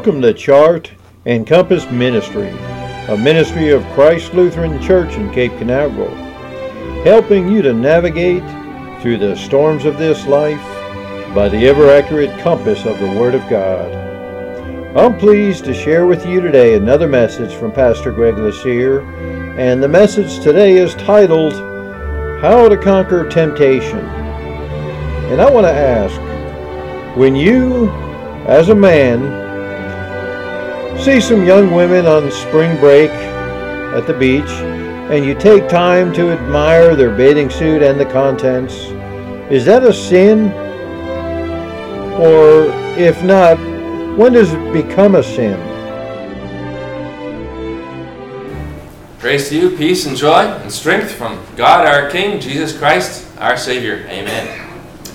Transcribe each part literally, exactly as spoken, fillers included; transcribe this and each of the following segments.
Welcome to Chart and Compass Ministry, a ministry of Christ Lutheran Church in Cape Canaveral, helping you to navigate through the storms of this life by the ever-accurate compass of the Word of God. I'm pleased to share with you today another message from Pastor Greg Lassier, and the message today is titled, How to Conquer Temptation. And I want to ask, when you, as a man, see some young women on spring break at the beach, and you take time to admire their bathing suit and the contents, is that a sin? Or if not, when does it become a sin? Grace to you, peace and joy and strength from God our King, Jesus Christ our Savior. Amen.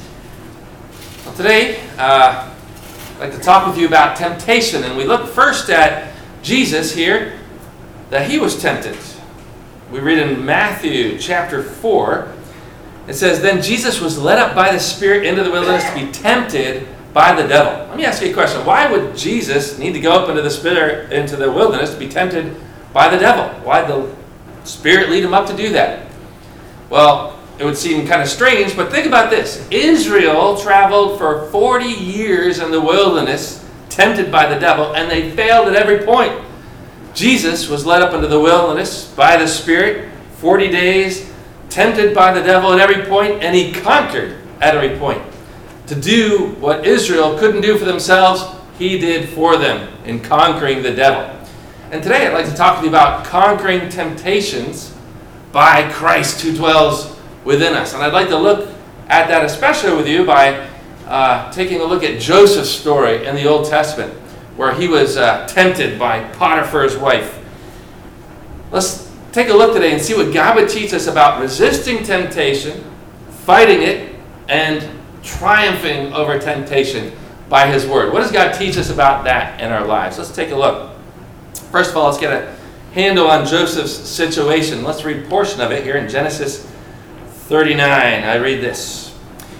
Well, today, uh, I'd like to talk with you about temptation, and we look first at Jesus here, that he was tempted. We read in Matthew chapter four, it says, Then Jesus was led up by the Spirit into the wilderness to be tempted by the devil. Let me ask you a question. Why would Jesus need to go up into the Spirit, into the wilderness to be tempted by the devil? Why did the Spirit lead him up to do that? Well, it would seem kind of strange, but think about this. Israel traveled for forty years in the wilderness, tempted by the devil, and they failed at every point. Jesus was led up into the wilderness by the Spirit, forty days, tempted by the devil at every point, and he conquered at every point. To do what Israel couldn't do for themselves, he did for them in conquering the devil. And today I'd like to talk to you about conquering temptations by Christ who dwells within us. And I'd like to look at that especially with you by uh, taking a look at Joseph's story in the Old Testament, where he was uh, tempted by Potiphar's wife. Let's take a look today and see what God would teach us about resisting temptation, fighting it, and triumphing over temptation by his word. What does God teach us about that in our lives? Let's take a look. First of all, let's get a handle on Joseph's situation. Let's read a portion of it here in Genesis thirty-nine. I read this.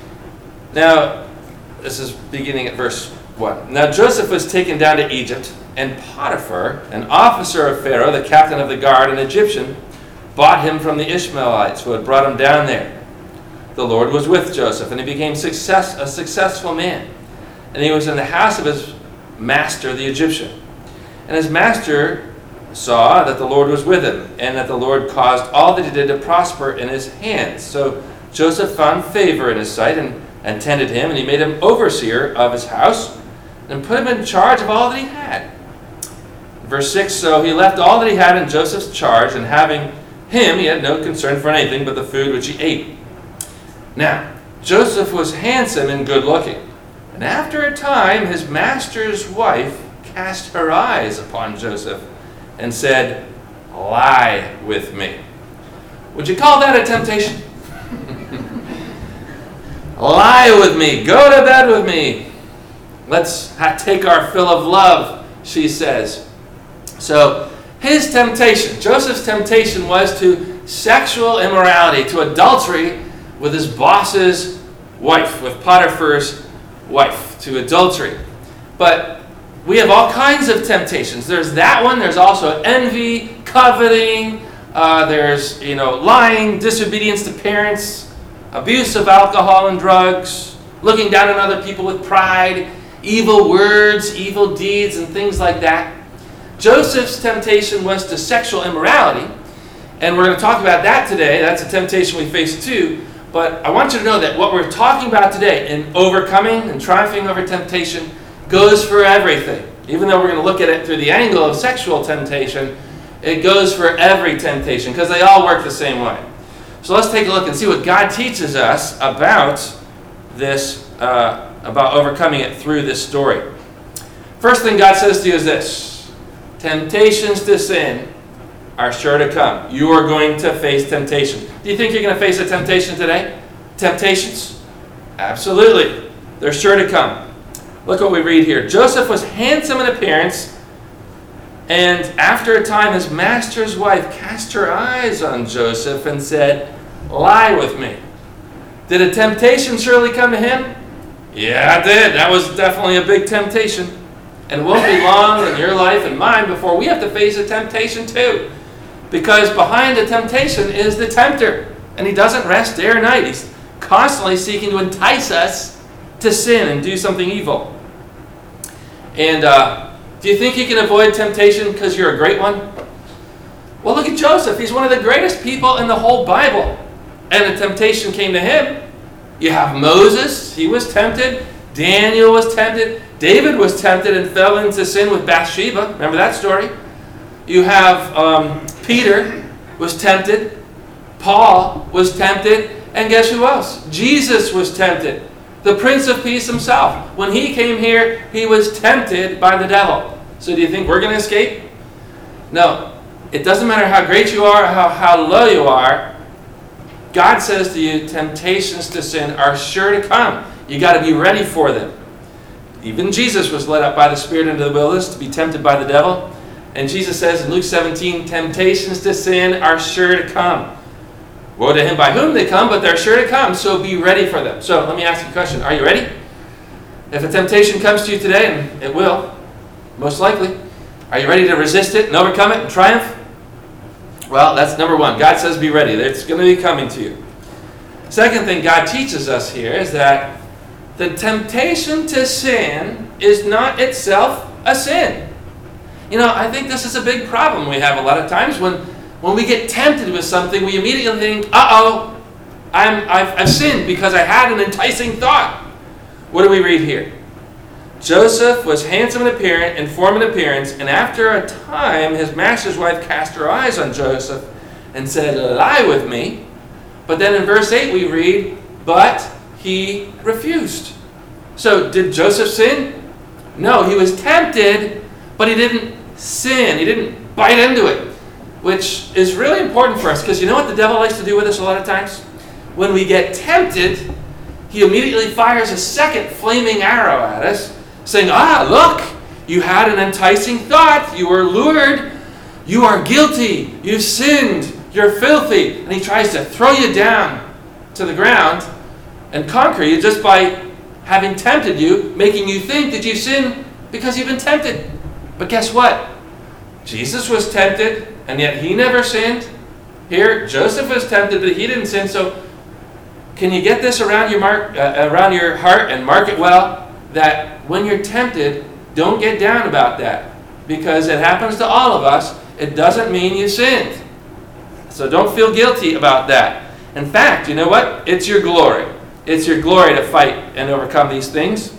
Now, this is beginning at verse one. Now Joseph was taken down to Egypt, and Potiphar, an officer of Pharaoh, the captain of the guard, an Egyptian, bought him from the Ishmaelites who had brought him down there. The Lord was with Joseph, and he became success, a successful man. And he was in the house of his master, the Egyptian. And his master saw that the Lord was with him, and that the Lord caused all that he did to prosper in his hands. So Joseph found favor in his sight, and, and tended him, and he made him overseer of his house, and put him in charge of all that he had. Verse six, So he left all that he had in Joseph's charge, and having him, he had no concern for anything but the food which he ate. Now, Joseph was handsome and good-looking, and after a time his master's wife cast her eyes upon Joseph, and said, Lie with me. Would you call that a temptation? Lie with me. Go to bed with me. Let's ha- take our fill of love, she says. So his temptation, Joseph's temptation, was to sexual immorality, to adultery with his boss's wife, with Potiphar's wife, to adultery. But we have all kinds of temptations. There's that one. There's also envy, coveting. Uh, there's, you know, lying, disobedience to parents, abuse of alcohol and drugs, looking down on other people with pride, evil words, evil deeds, and things like that. Joseph's temptation was to sexual immorality, and we're going to talk about that today. That's a temptation we face too. But I want you to know that what we're talking about today in overcoming and triumphing over temptation goes for everything. Even though we're going to look at it through the angle of sexual temptation, it goes for every temptation because they all work the same way. So let's take a look and see what God teaches us about this, uh, about overcoming it through this story. First thing God says to you is this: temptations to sin are sure to come. You are going to face temptation. Do you think you're going to face a temptation today? Temptations? Absolutely. They're sure to come. Look what we read here. Joseph was handsome in appearance, and after a time his master's wife cast her eyes on Joseph and said, Lie with me. Did a temptation surely come to him? Yeah, it did. That was definitely a big temptation. And it won't be long in your life and mine before we have to face a temptation too. Because behind the temptation is the tempter. And he doesn't rest day or night. He's constantly seeking to entice us to sin and do something evil. And uh, do you think you can avoid temptation because you're a great one? Well, look at Joseph. He's one of the greatest people in the whole Bible. And the temptation came to him. You have Moses. He was tempted. Daniel was tempted. David was tempted and fell into sin with Bathsheba. Remember that story? You have um, Peter was tempted. Paul was tempted. And guess who else? Jesus was tempted. The Prince of Peace himself. When he came here, he was tempted by the devil. So do you think we're going to escape? No. It doesn't matter how great you are or how, how low you are. God says to you, temptations to sin are sure to come. You got to be ready for them. Even Jesus was led up by the Spirit into the wilderness to be tempted by the devil. And Jesus says in Luke seventeen, temptations to sin are sure to come. Woe to him by whom they come, but they're sure to come, so be ready for them. So let me ask you a question. Are you ready? If a temptation comes to you today, and it will, most likely, are you ready to resist it and overcome it and triumph? Well, that's number one. God says be ready. It's going to be coming to you. Second thing God teaches us here is that the temptation to sin is not itself a sin. You know, I think this is a big problem we have a lot of times. When, when we get tempted with something, we immediately think, uh-oh, I'm, I've, I've sinned because I had an enticing thought. What do we read here? Joseph was handsome in appearance, in form and appearance, and after a time his master's wife cast her eyes on Joseph and said, lie with me. But then in verse eight we read, but he refused. So did Joseph sin? No, he was tempted, but he didn't sin. He didn't bite into it, which is really important for us because you know what the devil likes to do with us a lot of times? When we get tempted, he immediately fires a second flaming arrow at us, saying, ah, look, you had an enticing thought. You were lured. You are guilty. You've sinned. You're filthy. And he tries to throw you down to the ground and conquer you just by having tempted you, making you think that you sinned because you've been tempted. But guess what? Jesus was tempted, and yet he never sinned. Here, Joseph was tempted, but he didn't sin. So can you get this around your mark, uh, around your heart and mark it well? That when you're tempted, don't get down about that. Because it happens to all of us. It doesn't mean you sinned. So don't feel guilty about that. In fact, you know what? It's your glory. It's your glory to fight and overcome these things.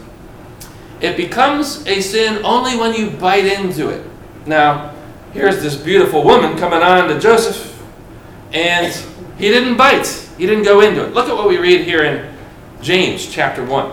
It becomes a sin only when you bite into it. Now, here's this beautiful woman coming on to Joseph, and he didn't bite. He didn't go into it. Look at what we read here in James chapter one.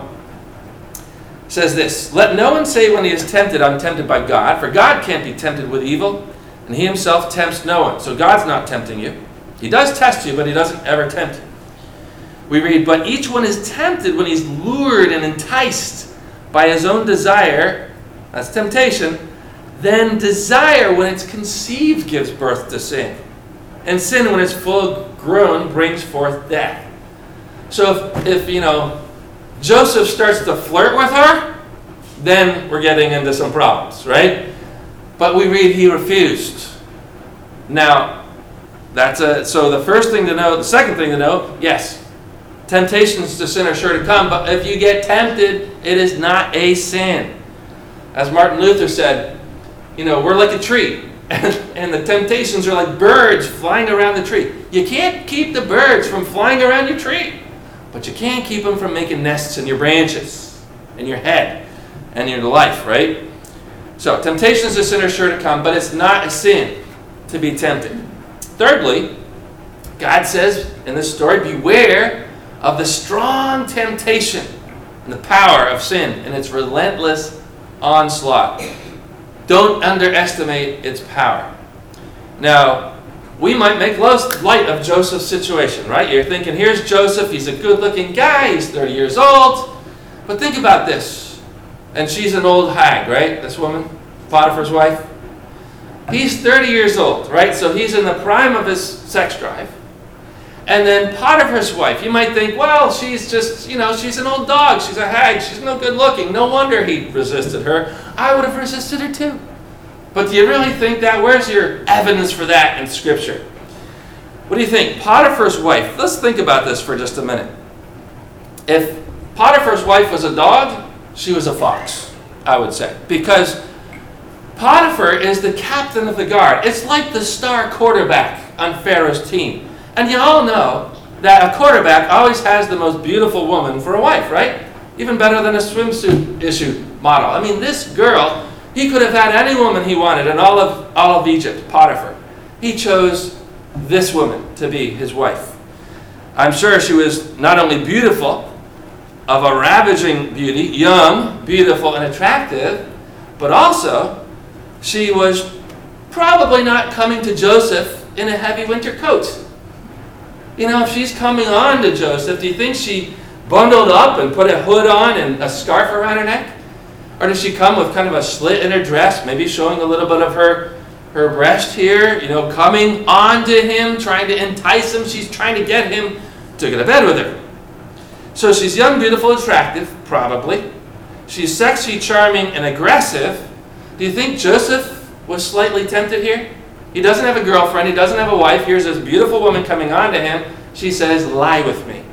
It says this, let no one say when he is tempted, I'm tempted by God, for God can't be tempted with evil, and he himself tempts no one. So God's not tempting you. He does test you, but he doesn't ever tempt you. We read, but each one is tempted when he's lured and enticed by his own desire, that's temptation, then desire when it's conceived gives birth to sin. And sin when it's full grown brings forth death. So if, if you know, Joseph starts to flirt with her, then we're getting into some problems, right? But we read he refused. Now, that's a so the first thing to know, the second thing to know, yes, temptations to sin are sure to come, but if you get tempted, it is not a sin. As Martin Luther said, you know, we're like a tree, and, and the temptations are like birds flying around the tree. You can't keep the birds from flying around your tree, but you can keep them from making nests in your branches, in your head, and in your life, right? So, temptations to sin are sure to come, but it's not a sin to be tempted. Thirdly, God says in this story, beware of the strong temptation and the power of sin and its relentless onslaught. Don't underestimate its power. Now, we might make light of Joseph's situation, right? You're thinking, here's Joseph, he's a good-looking guy, he's thirty years old. But think about this. And she's an old hag, right? This woman, Potiphar's wife. He's thirty years old, right? So he's in the prime of his sex drive. And then Potiphar's wife, you might think, well, she's just, you know, she's an old dog. She's a hag. She's no good looking. No wonder he resisted her. I would have resisted her too. But do you really think that? Where's your evidence for that in Scripture? What do you think? Potiphar's wife. Let's think about this for just a minute. If Potiphar's wife was a dog, she was a fox, I would say. Because Potiphar is the captain of the guard. It's like the star quarterback on Pharaoh's team. And you all know that a quarterback always has the most beautiful woman for a wife, right? Even better than a swimsuit issue model. I mean, this girl, he could have had any woman he wanted in all of, all of Egypt, Potiphar. He chose this woman to be his wife. I'm sure she was not only beautiful, of a ravaging beauty, young, beautiful, and attractive, but also she was probably not coming to Joseph in a heavy winter coat. You know, if she's coming on to Joseph, do you think she bundled up and put a hood on and a scarf around her neck? Or does she come with kind of a slit in her dress, maybe showing a little bit of her, her breast here, you know, coming on to him, trying to entice him? She's trying to get him to go to bed with her. So she's young, beautiful, attractive, probably. She's sexy, charming, and aggressive. Do you think Joseph was slightly tempted here? He doesn't have a girlfriend. He doesn't have a wife. Here's this beautiful woman coming on to him. She says, lie with me.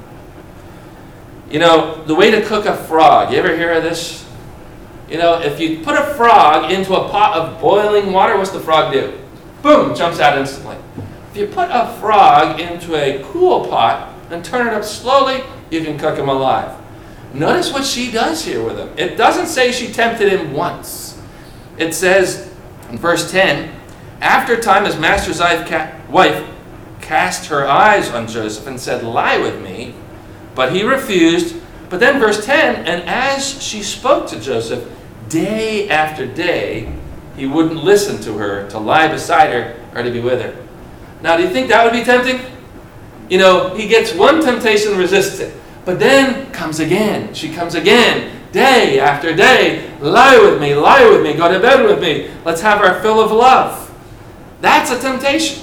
You know, the way to cook a frog. You ever hear of this? You know, if you put a frog into a pot of boiling water, what's the frog do? Boom, jumps out instantly. If you put a frog into a cool pot and turn it up slowly, you can cook him alive. Notice what she does here with him. It doesn't say she tempted him once. It says in verse ten, after a time his master's wife cast her eyes on Joseph and said, lie with me. But he refused. But then verse ten, and as she spoke to Joseph, day after day, he wouldn't listen to her to lie beside her or to be with her. Now, do you think that would be tempting? You know, he gets one temptation, resists it. But then comes again. She comes again. Day after day. Lie with me, lie with me, go to bed with me. Let's have our fill of love. That's a temptation.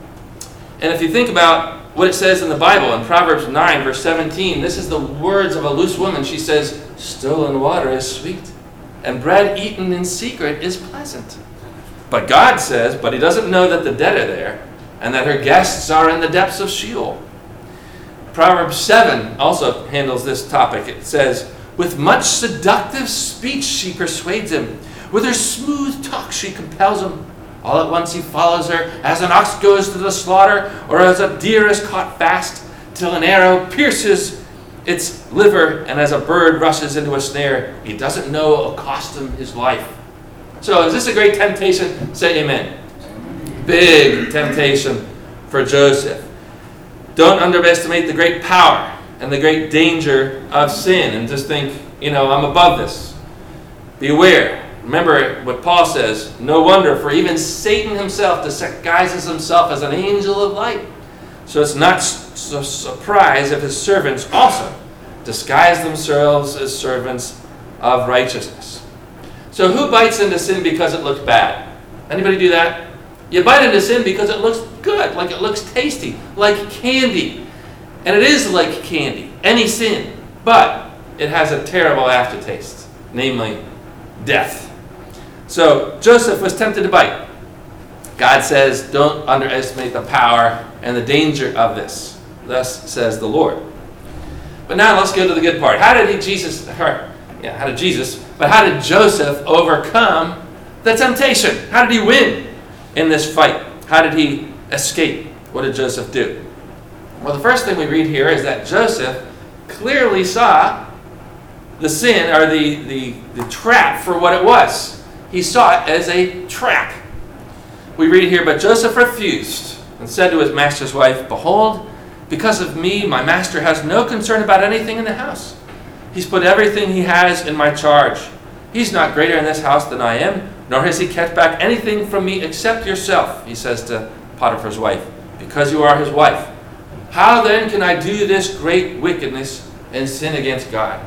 And if you think about what it says in the Bible, in Proverbs nine, verse seventeen, this is the words of a loose woman. She says, stolen water is sweet, and bread eaten in secret is pleasant. But God says, but he doesn't know that the dead are there, and that her guests are in the depths of Sheol. Proverbs seven also handles this topic. It says, with much seductive speech she persuades him. With her smooth talk she compels him. All at once he follows her, as an ox goes to the slaughter, or as a deer is caught fast, till an arrow pierces its liver, and as a bird rushes into a snare. He doesn't know accustom his life. So is this a great temptation? Say amen. Big temptation for Joseph. Don't underestimate the great power and the great danger of sin and just think, you know, I'm above this. Beware. Remember what Paul says, no wonder, for even Satan himself disguises himself as an angel of light. So it's not a surprise if his servants also disguise themselves as servants of righteousness. So who bites into sin because it looks bad? Anybody do that? You bite into sin because it looks good, like it looks tasty, like candy. And it is like candy, any sin, but it has a terrible aftertaste, namely death. So Joseph was tempted to bite. God says, don't underestimate the power and the danger of this. Thus says the Lord. But now let's go to the good part. How did he, Jesus, her, yeah, how did Jesus, but how did Joseph overcome the temptation? How did he win in this fight? How did he escape? What did Joseph do? Well, the first thing we read here is that Joseph clearly saw the sin, or the, the, the trap for what it was. He saw it as a trap. We read here, but Joseph refused and said to his master's wife, behold, because of me, my master has no concern about anything in the house. He's put everything he has in my charge. He's not greater in this house than I am, nor has he kept back anything from me except yourself, he says to Potiphar's wife, because you are his wife. How then can I do this great wickedness and sin against God?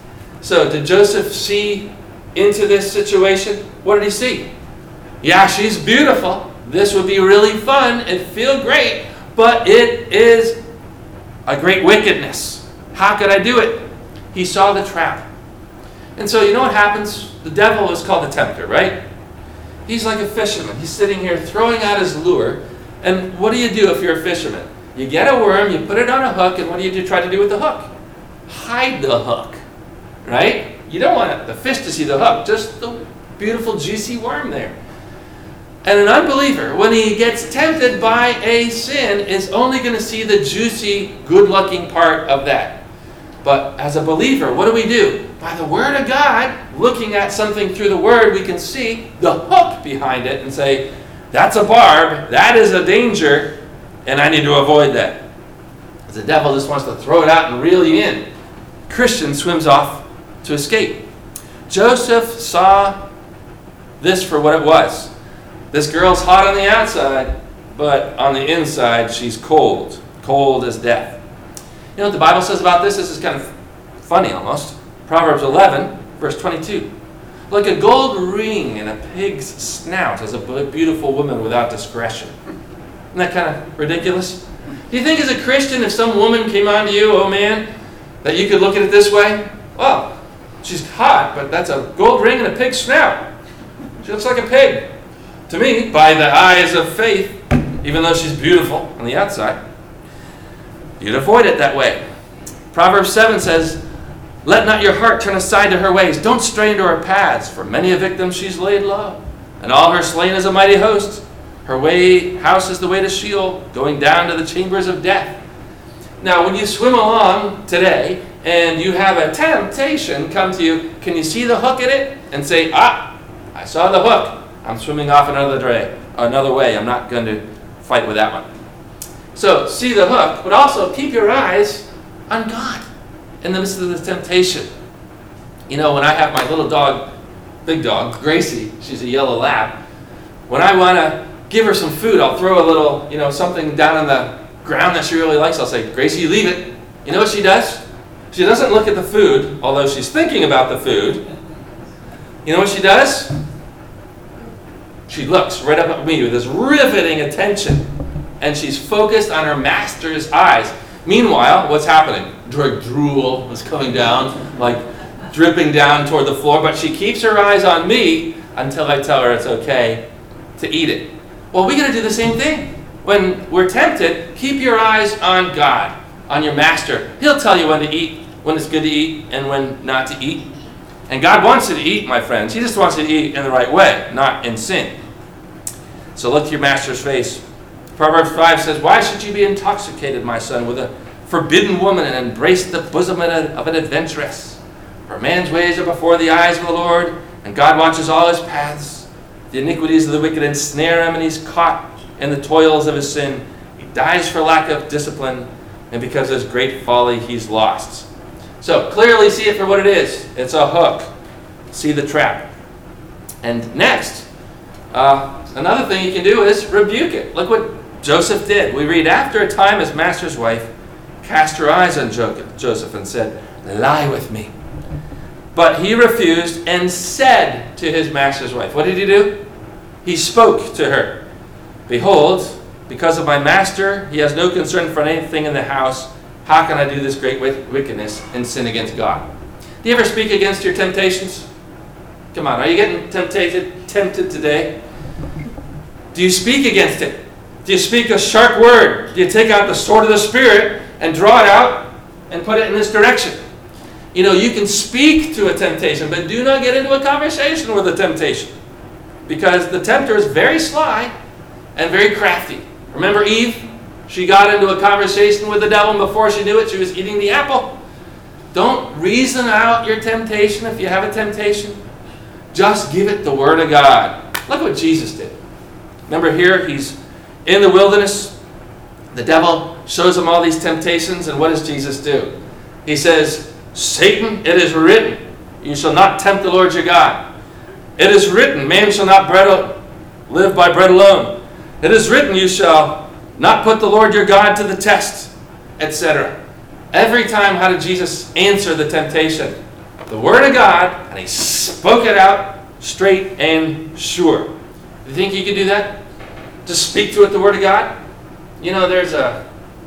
So did Joseph see into this situation? What did he see? Yeah, she's beautiful. This would be really fun and feel great, but it is a great wickedness. How could I do it? He saw the trap. And so you know what happens? The devil is called the tempter, right? He's like a fisherman. He's sitting here throwing out his lure. And what do you do if you're a fisherman? You get a worm, you put it on a hook, and what do you do, try to do with the hook? Hide the hook, right? You don't want the fish to see the hook, just the beautiful juicy worm there. And an unbeliever, when he gets tempted by a sin, is only going to see the juicy, good-looking part of that. But as a believer, what do we do? By the Word of God, looking at something through the Word, we can see the hook behind it and say, that's a barb, that is a danger, and I need to avoid that. The devil just wants to throw it out and reel you in. Christian swims off to escape. Joseph saw this for what it was. This girl's hot on the outside, but on the inside, she's cold. Cold as death. You know what the Bible says about this? This is kind of funny almost. Proverbs eleven, verse twenty-two. Like a gold ring in a pig's snout is a beautiful woman without discretion. Isn't that kind of ridiculous? Do you think as a Christian, if some woman came on to you, oh man, that you could look at it this way? Well, she's hot, but that's a gold ring in a pig's snout. She looks like a pig. To me, by the eyes of faith, even though she's beautiful on the outside, you'd avoid it that way. Proverbs seven says, let not your heart turn aside to her ways. Don't stray into her paths, for many a victim she's laid low, and all her slain is a mighty host. Her way house is the way to Sheol, going down to the chambers of death. Now, when you swim along today, and you have a temptation come to you, can you see the hook in it? And say, ah, I saw the hook. I'm swimming off another way. Another way. I'm not going to fight with that one. So, see the hook, but also keep your eyes on God in the midst of the temptation. You know, when I have my little dog, big dog, Gracie, she's a yellow lab, when I want to give her some food, I'll throw a little, you know, something down on the ground that she really likes. I'll say, Gracie, you leave it. You know what she does? She doesn't look at the food, although she's thinking about the food. You know what she does? She looks right up at me with this riveting attention, and she's focused on her master's eyes. Meanwhile, what's happening? Dro- drool is coming down, like dripping down toward the floor, but she keeps her eyes on me until I tell her it's okay to eat it. Well, we got to do the same thing. When we're tempted, keep your eyes on God, on your master. He'll tell you when to eat, when it's good to eat, and when not to eat. And God wants you to eat, my friends. He just wants you to eat in the right way, not in sin. So look to your master's face. Proverbs five says, why should you be intoxicated, my son, with a forbidden woman and embrace the bosom of an adventuress? For man's ways are before the eyes of the Lord, and God watches all his paths. The iniquities of the wicked ensnare him, and he's caught in the toils of his sin. He dies for lack of discipline, and because of his great folly, he's lost. So clearly see it for what it is. It's a hook. See the trap. And next, uh, another thing you can do is rebuke it. Look what Joseph did. We read, after a time his master's wife cast her eyes on Joseph and said, lie with me. But he refused and said to his master's wife, what did he do? He spoke to her. Behold, because of my master, he has no concern for anything in the house. How can I do this great wickedness and sin against God? Do you ever speak against your temptations? Come on, are you getting tempted, tempted today? Do you speak against it? Do you speak a sharp word? Do you take out the sword of the Spirit and draw it out and put it in this direction? You know, you can speak to a temptation, but do not get into a conversation with a temptation. Because the tempter is very sly and very crafty. Remember Eve? She got into a conversation with the devil, and before she knew it, she was eating the apple. Don't reason out your temptation if you have a temptation. Just give it the Word of God. Look what Jesus did. Remember here, he's in the wilderness. The devil shows him all these temptations, and what does Jesus do? He says, Satan, it is written, you shall not tempt the Lord your God. It is written, man shall not bread, live by bread alone. It is written, you shall not put the Lord your God to the test, et cetera. Every time, how did Jesus answer the temptation? The Word of God, and he spoke it out straight and sure. You think you could do that? Just speak to it the Word of God? You know, there's a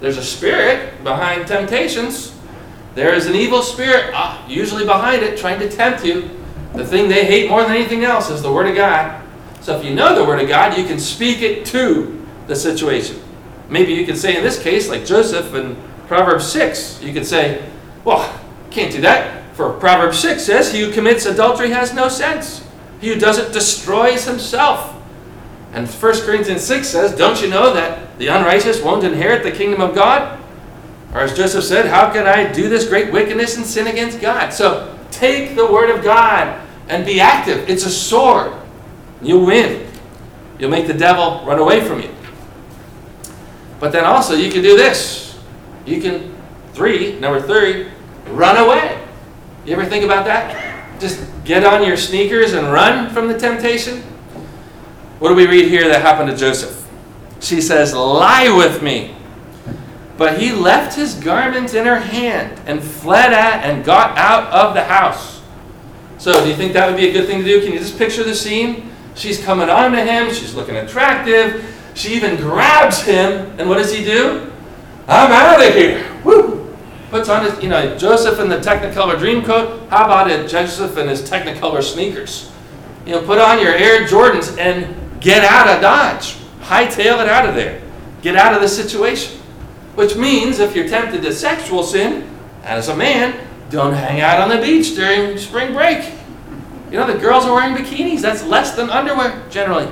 there's a spirit behind temptations. There is an evil spirit uh, usually behind it trying to tempt you. The thing they hate more than anything else is the Word of God. So if you know the Word of God, you can speak it to the situation. Maybe you could say in this case, like Joseph in Proverbs six, you could say, well, can't do that. For Proverbs six says, he who commits adultery has no sense. He who does it destroys himself. And First Corinthians six says, don't you know that the unrighteous won't inherit the kingdom of God? Or as Joseph said, how can I do this great wickedness and sin against God? So take the Word of God and be active. It's a sword. You'll win. You'll make the devil run away from you. But then also you can do this. You can, three, number three, run away. You ever think about that? Just get on your sneakers and run from the temptation? What do we read here that happened to Joseph? She says, lie with me. But he left his garment in her hand and fled at and got out of the house. So do you think that would be a good thing to do? Can you just picture the scene? She's coming on to him. She's looking attractive. She even grabs him. And what does he do? I'm out of here. Woo! Puts on his, you know, Joseph in the Technicolor dream coat. How about it, Joseph in his Technicolor sneakers? You know, put on your Air Jordans and get out of Dodge. Hightail it out of there. Get out of the situation. Which means if you're tempted to sexual sin, as a man, don't hang out on the beach during spring break. You know, the girls are wearing bikinis. That's less than underwear, generally.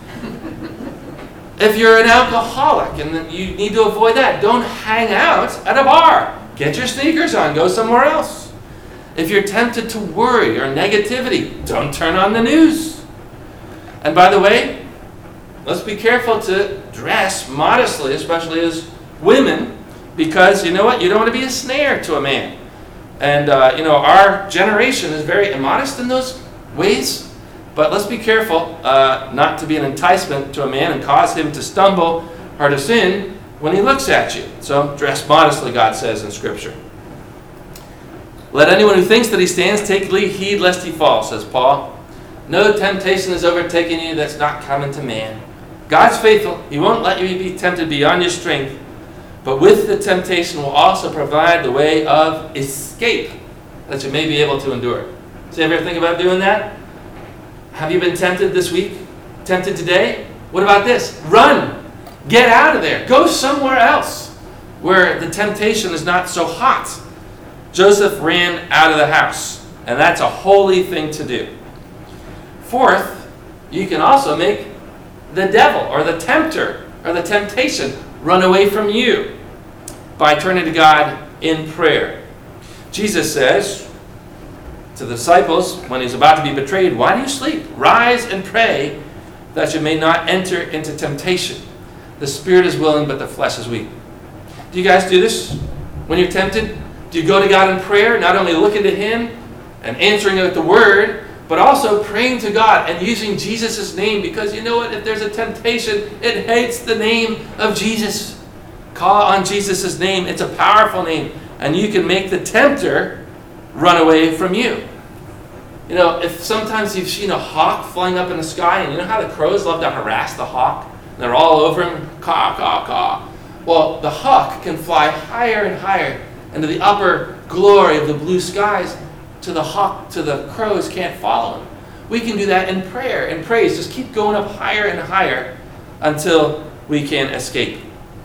If you're an alcoholic and you need to avoid that, don't hang out at a bar. Get your sneakers on. Go somewhere else. If you're tempted to worry or negativity, don't turn on the news. And by the way, let's be careful to dress modestly, especially as women, because you know what? You don't want to be a snare to a man. And, uh, you know, our generation is very immodest in those ways. But let's be careful uh, not to be an enticement to a man and cause him to stumble or to sin when he looks at you. So dress modestly, God says in Scripture. Let anyone who thinks that he stands take heed lest he fall, says Paul. No temptation has overtaken you that's not common to man. God's faithful. He won't let you be tempted beyond your strength. But with the temptation will also provide the way of escape that you may be able to endure. So you ever think about doing that? Have you been tempted this week? Tempted today? What about this? Run! Get out of there. Go somewhere else where the temptation is not so hot. Joseph ran out of the house, and that's a holy thing to do. Fourth, you can also make the devil or the tempter or the temptation run away from you by turning to God in prayer. Jesus says to the disciples when he's about to be betrayed, why do you sleep? Rise and pray that you may not enter into temptation. The spirit is willing, but the flesh is weak. Do you guys do this when you're tempted? Do you go to God in prayer, not only looking to Him and answering with the Word, but also praying to God and using Jesus' name? Because you know what? If there's a temptation, it hates the name of Jesus. Call on Jesus' name. It's a powerful name. And you can make the tempter run away from you. You know, if sometimes you've seen a hawk flying up in the sky, and you know how the crows love to harass the hawk? They're all over him, caw, caw, caw. Well, the hawk can fly higher and higher into the upper glory of the blue skies to the hawk, to the crows can't follow him. We can do that in prayer and praise. Just keep going up higher and higher until we can escape.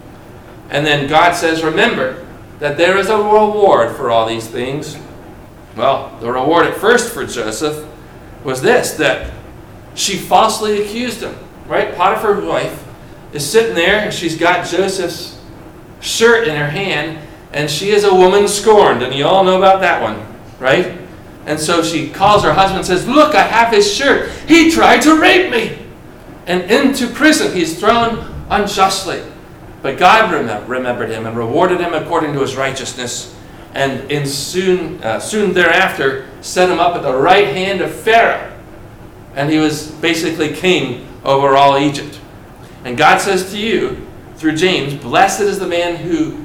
And then God says, remember that there is a reward for all these things. Well, the reward at first for Joseph was this, that she falsely accused him. Right? Potiphar's wife is sitting there, and she's got Joseph's shirt in her hand, and she is a woman scorned, and you all know about that one, right? And so she calls her husband and says, look, I have his shirt. He tried to rape me. And into prison he's thrown unjustly. But God remem- remembered him and rewarded him according to his righteousness, and in soon, uh, soon thereafter set him up at the right hand of Pharaoh. And he was basically king over all Egypt. And God says to you, through James, blessed is the man who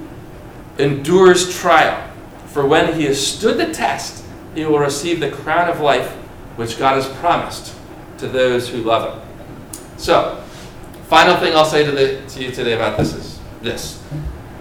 endures trial, for when he has stood the test, he will receive the crown of life which God has promised to those who love him. So, final thing I'll say to, the, to you today about this is this.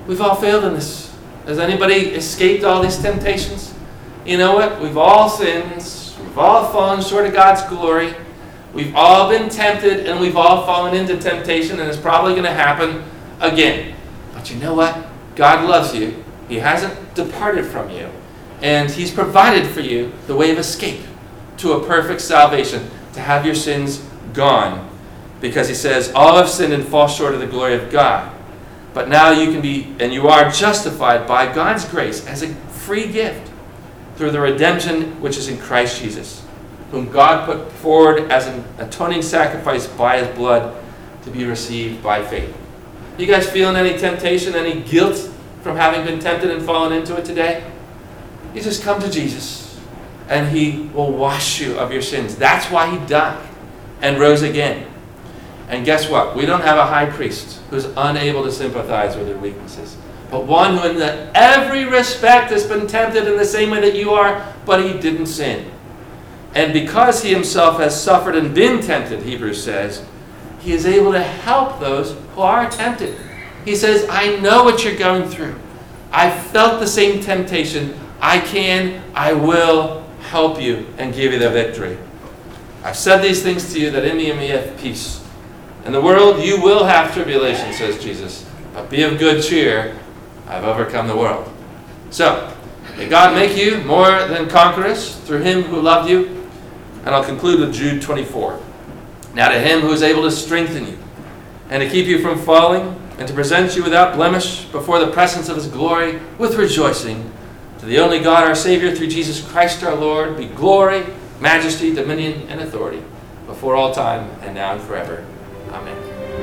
We've all failed in this. Has anybody escaped all these temptations? You know what? We've all sinned. We've all fallen short of God's glory. We've all been tempted, and we've all fallen into temptation, and it's probably going to happen again. But you know what? God loves you. He hasn't departed from you. And He's provided for you the way of escape to a perfect salvation, to have your sins gone. Because He says, all have sinned and fall short of the glory of God. But now you can be, and you are justified by God's grace as a free gift through the redemption which is in Christ Jesus, whom God put forward as an atoning sacrifice by His blood to be received by faith. You guys feeling any temptation, any guilt from having been tempted and fallen into it today? You just come to Jesus, and He will wash you of your sins. That's why He died and rose again. And guess what? We don't have a high priest who's unable to sympathize with your weaknesses, but one who in the, every respect has been tempted in the same way that you are, but He didn't sin. And because He Himself has suffered and been tempted, Hebrews says, He is able to help those who are tempted. He says, I know what you're going through. I've felt the same temptation. I can, I will help you and give you the victory. I've said these things to you that in me you may have peace. In the world you will have tribulation, says Jesus, but be of good cheer. I've overcome the world. So, may God make you more than conquerors through Him who loved you. And I'll conclude with Jude twenty-four. Now to Him who is able to strengthen you and to keep you from falling and to present you without blemish before the presence of His glory with rejoicing, to the only God our Savior through Jesus Christ our Lord, be glory, majesty, dominion, and authority before all time and now and forever. Amen.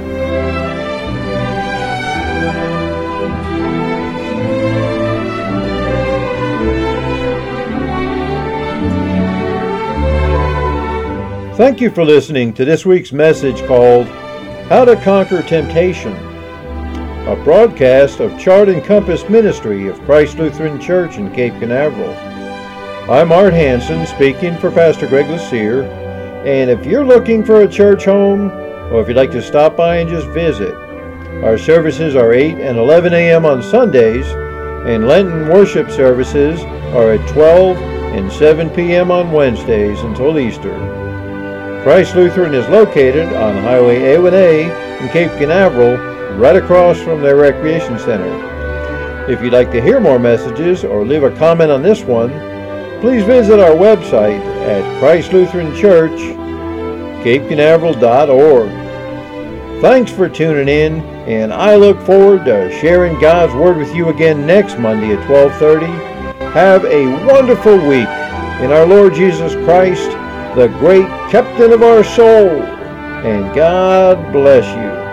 Thank you for listening to this week's message called How to Conquer Temptation, a broadcast of Chart and Compass Ministry of Christ Lutheran Church in Cape Canaveral. I'm Art Hansen, speaking for Pastor Greg Lucier, and if you're looking for a church home, or if you'd like to stop by and just visit, our services are eight and eleven a.m. on Sundays, and Lenten worship services are at twelve and seven p.m. on Wednesdays until Easter. Christ Lutheran is located on Highway A one A in Cape Canaveral, right across from their recreation center. If you'd like to hear more messages or leave a comment on this one, please visit our website at christ lutheran church cape canaveral dot org. Thanks for tuning in, and I look forward to sharing God's Word with you again next Monday at twelve thirty. Have a wonderful week in our Lord Jesus Christ, the great captain of our soul, and God bless you.